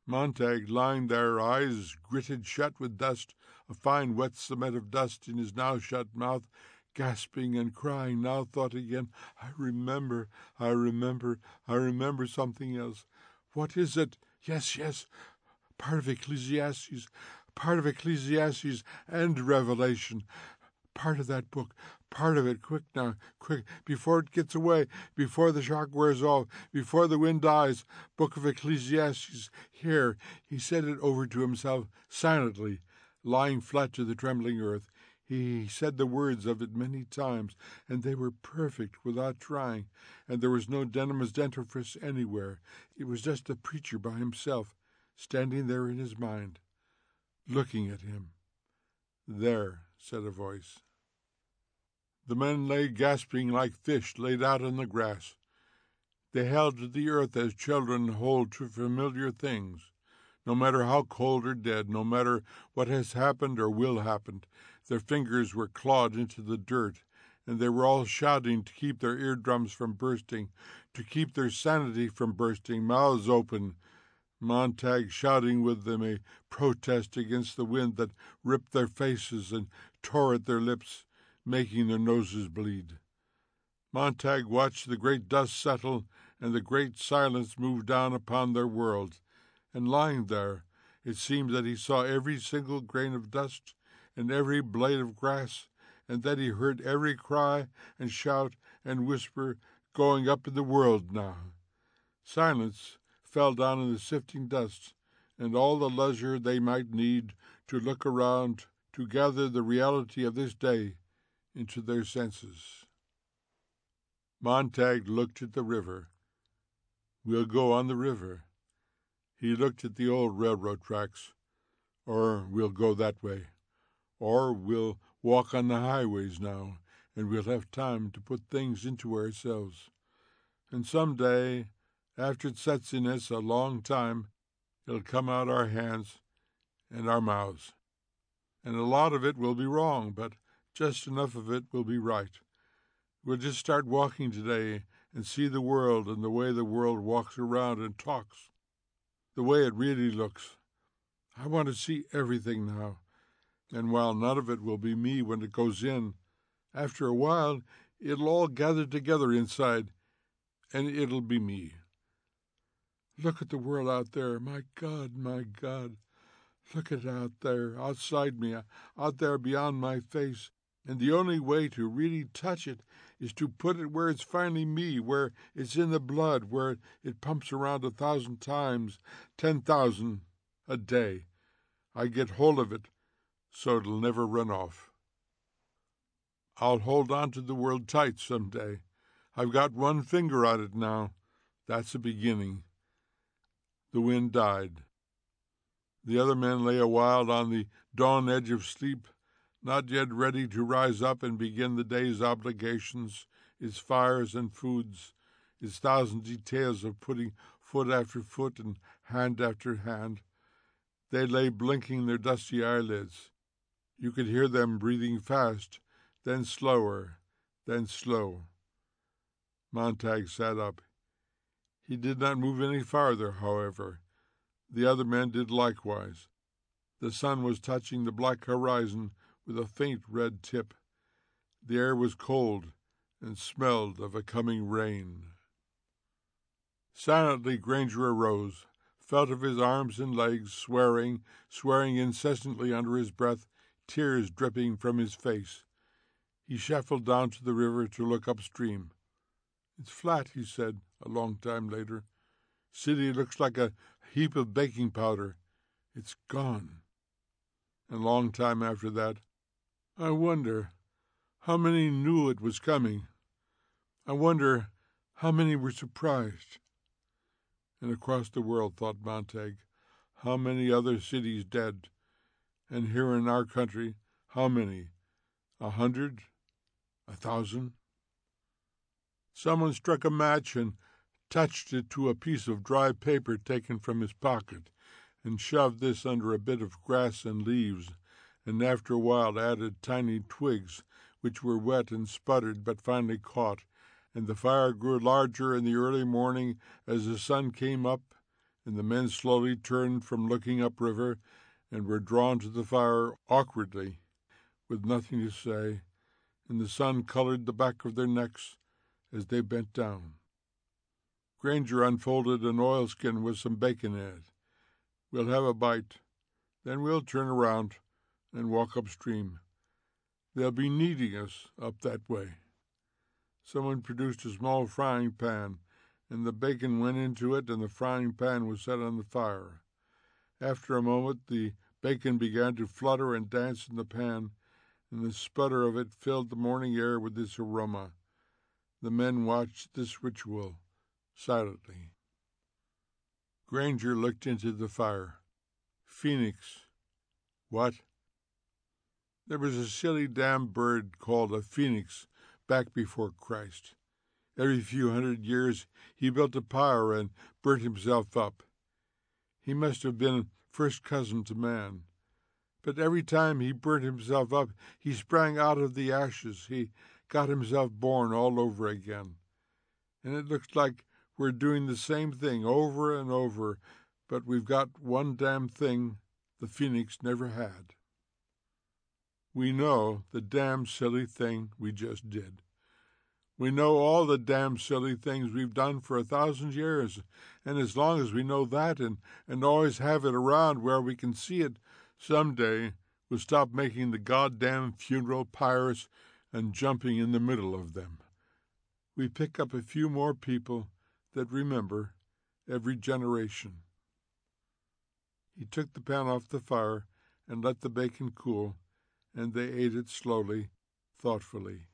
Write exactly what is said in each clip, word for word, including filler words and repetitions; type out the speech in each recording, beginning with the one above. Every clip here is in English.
Montague, lying there, eyes gritted shut with dust, a fine wet cement of dust in his now shut mouth, gasping and crying, now thought again, I remember, I remember, I remember something else. What is it? Yes, yes, part of Ecclesiastes, part of Ecclesiastes and Revelation. Part of that book, part of it, quick now, quick, before it gets away, before the shock wears off, before the wind dies, book of Ecclesiastes, here. He said it over to himself, silently, lying flat to the trembling earth. He said the words of it many times, and they were perfect without trying, and there was no Denemas dentifrice anywhere. It was just the preacher by himself, standing there in his mind, looking at him. There, said a voice. The men lay gasping like fish laid out on the grass. They held to the earth as children hold to familiar things. No matter how cold or dead, no matter what has happened or will happen, their fingers were clawed into the dirt, and they were all shouting to keep their eardrums from bursting, to keep their sanity from bursting, mouths open, Montague shouting with them a protest against the wind that ripped their faces and tore at their lips, making their noses bleed. Montague watched the great dust settle and the great silence move down upon their world, and lying there, it seemed that he saw every single grain of dust and every blade of grass, and that he heard every cry and shout and whisper going up in the world now. Silence fell down in the sifting dust, and all the leisure they might need to look around, to gather the reality of this day into their senses. Montague looked at the river. We'll go on the river. He looked at the old railroad tracks. Or we'll go that way. Or we'll walk on the highways now, and we'll have time to put things into ourselves. And some day, after it sets in us a long time, it'll come out our hands and our mouths. And a lot of it will be wrong, but just enough of it will be right. We'll just start walking today and see the world and the way the world walks around and talks, the way it really looks. I want to see everything now, and while none of it will be me when it goes in, after a while it'll all gather together inside, and it'll be me. Look at the world out there. My God, my God. Look at it out there, outside me, out there beyond my face. And the only way to really touch it is to put it where it's finally me, where it's in the blood, where it pumps around a thousand times, ten thousand a day. I get hold of it so it'll never run off. I'll hold on to the world tight some day. I've got one finger on it now. That's a beginning. The wind died. The other men lay a while on the dawn edge of sleep, not yet ready to rise up and begin the day's obligations, its fires and foods, its thousand details of putting foot after foot and hand after hand. They lay blinking their dusty eyelids. You could hear them breathing fast, then slower, then slow. Montague sat up. He did not move any farther, however. The other men did likewise. The sun was touching the black horizon with a faint red tip. The air was cold and smelled of a coming rain. Silently Granger arose, felt of his arms and legs, swearing, swearing incessantly under his breath, tears dripping from his face. He shuffled down to the river to look upstream. It's flat, he said, a long time later. City looks like a heap of baking powder. It's gone. And a long time after that, I wonder how many knew it was coming. I wonder how many were surprised. And across the world, thought Montague, how many other cities dead. And here in our country, how many? A hundred? A thousand? Someone struck a match and touched it to a piece of dry paper taken from his pocket, and shoved this under a bit of grass and leaves, and after a while added tiny twigs, which were wet and sputtered but finally caught, and the fire grew larger in the early morning as the sun came up, and the men slowly turned from looking upriver and were drawn to the fire awkwardly, with nothing to say, and the sun colored the back of their necks as they bent down. Granger unfolded an oilskin with some bacon in it. "We'll have a bite. Then we'll turn around and walk upstream. They'll be needing us up that way." Someone produced a small frying pan, and the bacon went into it, and the frying pan was set on the fire. After a moment, the bacon began to flutter and dance in the pan, and the sputter of it filled the morning air with its aroma. The men watched this ritual silently. Granger looked into the fire. "Phoenix." "What?" "There was a silly damn bird called a phoenix back before Christ. Every few hundred years he built a pyre and burnt himself up. He must have been first cousin to man. But every time he burnt himself up, he sprang out of the ashes. He got himself born all over again. And it looks like we're doing the same thing over and over, but we've got one damn thing the phoenix never had. We know the damn silly thing we just did. We know all the damn silly things we've done for a thousand years, and as long as we know that and, and always have it around where we can see it, someday we'll stop making the goddamn funeral pyres and jumping in the middle of them. We pick up a few more people that remember every generation." He took the pan off the fire and let the bacon cool, and they ate it slowly, thoughtfully.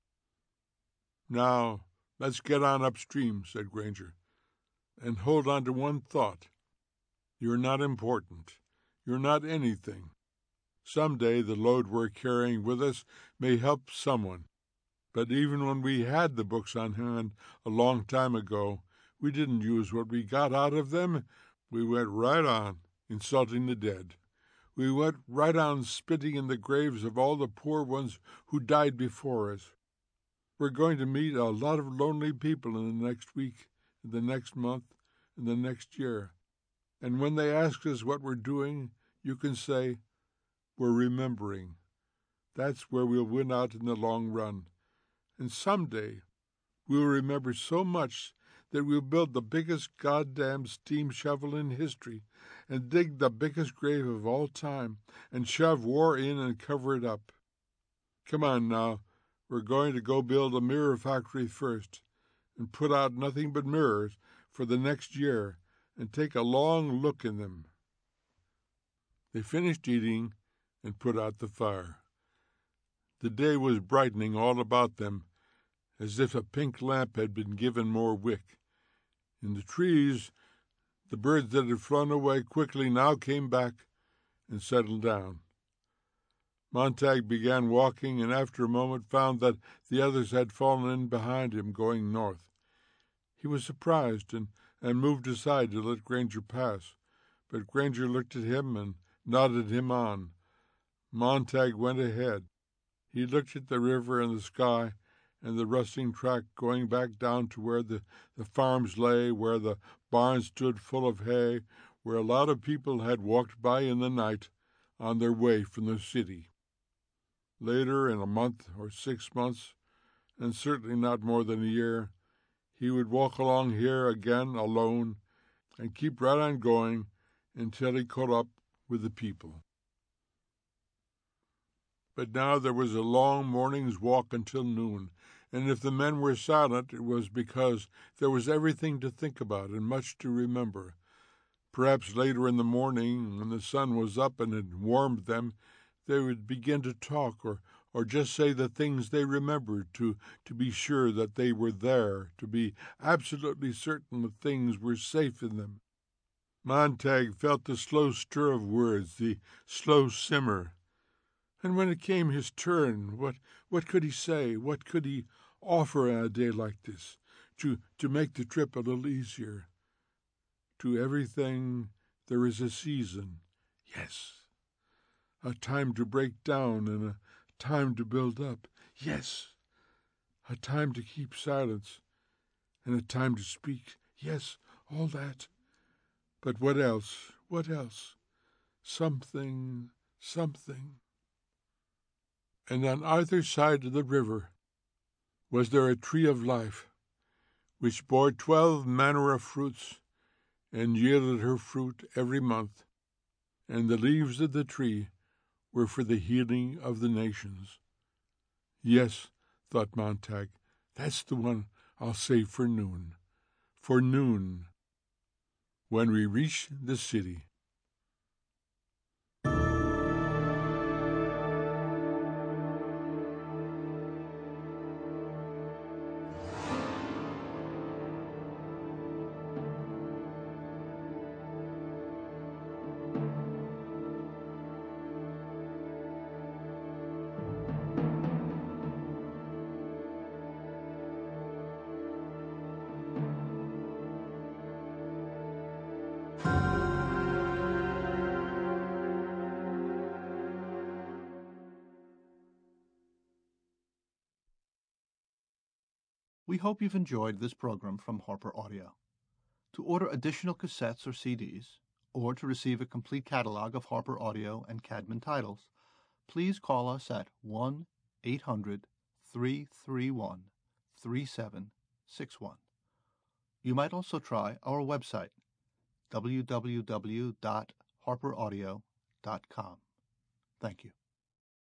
"Now, let's get on upstream," said Granger, "and hold on to one thought. You're not important. You're not anything. Some day the load we're carrying with us may help someone. But even when we had the books on hand a long time ago, we didn't use what we got out of them. We went right on insulting the dead. We went right on spitting in the graves of all the poor ones who died before us. We're going to meet a lot of lonely people in the next week, in the next month, in the next year. And when they ask us what we're doing, you can say, we're remembering. That's where we'll win out in the long run. And someday we'll remember so much that we'll build the biggest goddamn steam shovel in history and dig the biggest grave of all time and shove war in and cover it up. Come on now, we're going to go build a mirror factory first and put out nothing but mirrors for the next year and take a long look in them." They finished eating and put out the fire. The day was brightening all about them, as if a pink lamp had been given more wick. In the trees, the birds that had flown away quickly now came back and settled down. Montag began walking, and after a moment found that the others had fallen in behind him, going north. He was surprised and, and moved aside to let Granger pass, but Granger looked at him and nodded him on. Montag went ahead. He looked at the river and the sky and the rusting track going back down to where the, the farms lay, where the barns stood full of hay, where a lot of people had walked by in the night on their way from the city. Later, in a month or six months, and certainly not more than a year, he would walk along here again alone and keep right on going until he caught up with the people. But now there was a long morning's walk until noon, and if the men were silent, it was because there was everything to think about and much to remember. Perhaps later in the morning, when the sun was up and had warmed them, they would begin to talk or, or just say the things they remembered to, to be sure that they were there, to be absolutely certain that things were safe in them. Montag felt the slow stir of words, the slow simmer. And when it came his turn, what what could he say? What could he offer on a day like this to, to make the trip a little easier? To everything there is a season, yes. A time to break down and a time to build up, yes. A time to keep silence and a time to speak, yes, all that. But what else? What else? Something, something. And on either side of the river was there a tree of life, which bore twelve manner of fruits, and yielded her fruit every month, and the leaves of the tree were for the healing of the nations. Yes, thought Montag, that's the one I'll save for noon. For noon, when we reach the city. We hope you've enjoyed this program from Harper Audio. To order additional cassettes or C Ds, or to receive a complete catalog of Harper Audio and Cadman titles, please call us at one eight hundred, three three one, three seven six one. You might also try our website, w w w dot harper audio dot com. Thank you.